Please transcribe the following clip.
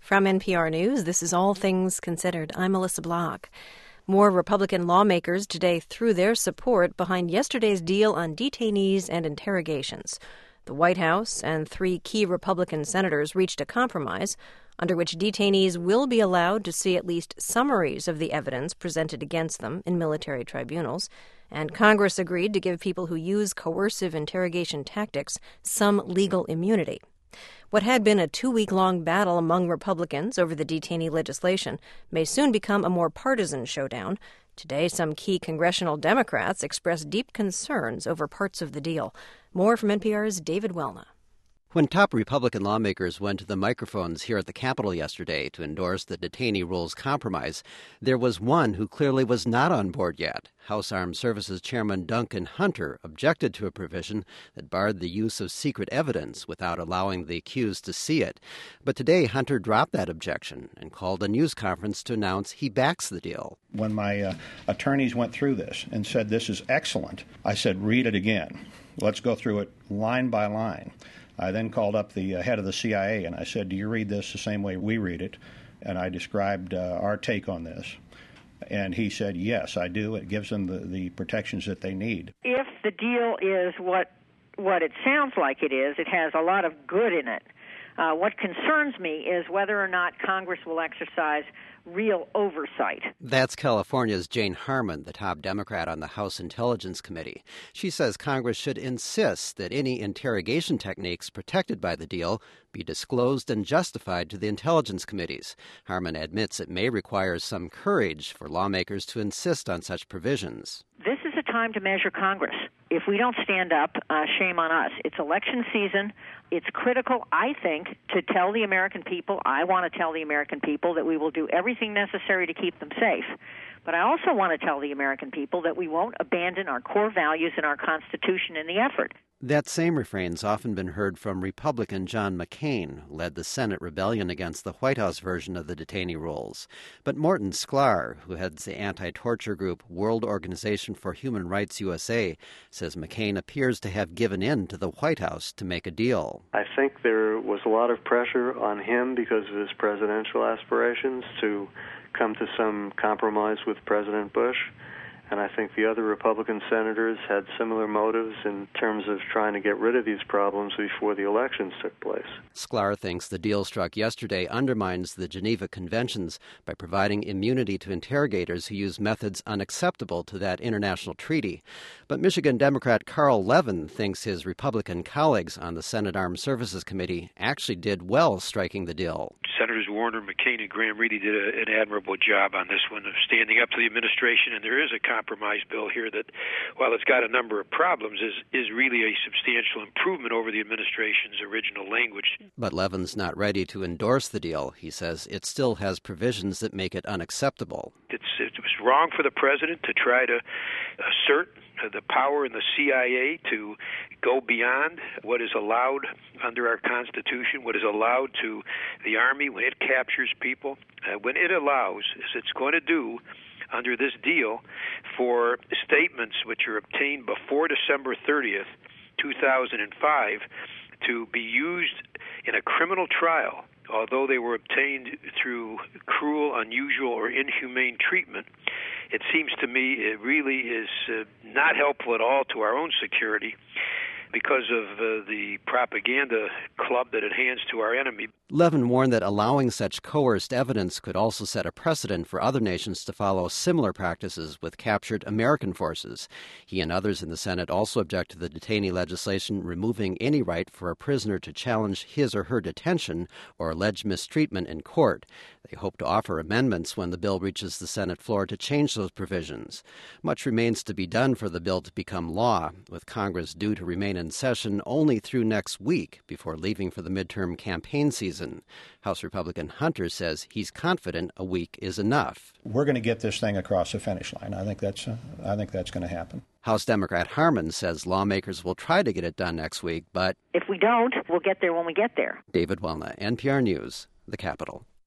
From NPR News, this is All Things Considered. I'm Melissa Block. More Republican lawmakers today threw their support behind yesterday's deal on detainees and interrogations. The White House and 3 key Republican senators reached a compromise under which detainees will be allowed to see at least summaries of the evidence presented against them in military tribunals, and Congress agreed to give people who use coercive interrogation tactics some legal immunity. What had been a 2-week-long battle among Republicans over the detainee legislation may soon become a more partisan showdown. Today, some key congressional Democrats expressed deep concerns over parts of the deal. More from NPR's David Welna. When top Republican lawmakers went to the microphones here at the Capitol yesterday to endorse the detainee rules compromise, there was one who clearly was not on board yet. House Armed Services Chairman Duncan Hunter objected to a provision that barred the use of secret evidence without allowing the accused to see it. But today, Hunter dropped that objection and called a news conference to announce he backs the deal. When my attorneys went through this and said, "This is excellent," I said, "Read it again. Let's go through it line by line." I then called up the head of the CIA and I said, "Do you read this the same way we read it?" And I described our take on this. And he said, "Yes, I do. It gives them the protections that they need." If the deal is what it sounds like it is, it has a lot of good in it. What concerns me is whether or not Congress will exercise real oversight. That's California's Jane Harman, the top Democrat on the House Intelligence Committee. She says Congress should insist that any interrogation techniques protected by the deal be disclosed and justified to the intelligence committees. Harman admits it may require some courage for lawmakers to insist on such provisions. This is a time to measure Congress. If we don't stand up, shame on us. It's election season. It's critical, I think, to tell the American people, I want to tell the American people that we will do everything necessary to keep them safe. But I also want to tell the American people that we won't abandon our core values and our Constitution in the effort. That same refrain's often been heard from Republican John McCain, who led the Senate rebellion against the White House version of the detainee rules. But Morton Sklar, who heads the anti-torture group World Organization for Human Rights USA, says McCain appears to have given in to the White House to make a deal. I think there was a lot of pressure on him because of his presidential aspirations to come to some compromise with President Bush. And I think the other Republican senators had similar motives in terms of trying to get rid of these problems before the elections took place. Sklar thinks the deal struck yesterday undermines the Geneva Conventions by providing immunity to interrogators who use methods unacceptable to that international treaty. But Michigan Democrat Carl Levin thinks his Republican colleagues on the Senate Armed Services Committee actually did well striking the deal. Senators Warner, McCain, and Graham Reedy did an admirable job on this one of standing up to the administration, and there is a compromise bill here that, while it's got a number of problems, is really a substantial improvement over the administration's original language. But Levin's not ready to endorse the deal. He says it still has provisions that make it unacceptable. It was wrong for the president to try to assert the power in the CIA to go beyond what is allowed under our Constitution, what is allowed to the Army when it captures people, when it allows, as it's going to do under this deal, for statements which are obtained before December 30th, 2005, to be used in a criminal trial, although they were obtained through cruel, unusual, or inhumane treatment. It seems to me it really is not helpful at all to our own security because of the propaganda club that it hands to our enemy. Levin warned that allowing such coerced evidence could also set a precedent for other nations to follow similar practices with captured American forces. He and others in the Senate also object to the detainee legislation removing any right for a prisoner to challenge his or her detention or alleged mistreatment in court. They hope to offer amendments when the bill reaches the Senate floor to change those provisions. Much remains to be done for the bill to become law, with Congress due to remain in session only through next week before leaving for the midterm campaign season. House Republican Hunter says he's confident a week is enough. We're going to get this thing across the finish line. I think that's going to happen. House Democrat Harman says lawmakers will try to get it done next week, but if we don't, we'll get there when we get there. David Welna, NPR News, the Capitol.